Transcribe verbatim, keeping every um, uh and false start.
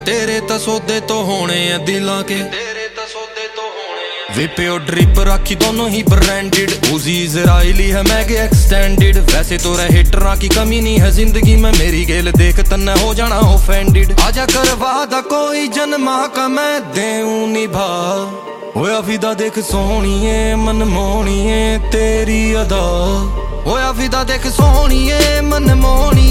तेरे तो सौदे तो होने हैं दिलां के, तेरे तो सौदे तो होने हैं। विपियो ड्रिप राखी दोनों ही ब्रांडेड, उजी इजराइली है मैगे एक्सटेंडेड। वैसे तो रहे हिटरां की कमी नहीं है जिंदगी में, मेरी गेल देख तन्ने हो जाना ऑफेंडेड। आजा कर वादा कोई जन्मा का मैं देऊं निभा, होया फिदा देख सोहणीए मन मोहणीए तेरी अदा, होया फिदा देख सोहणीए मन मोहणीए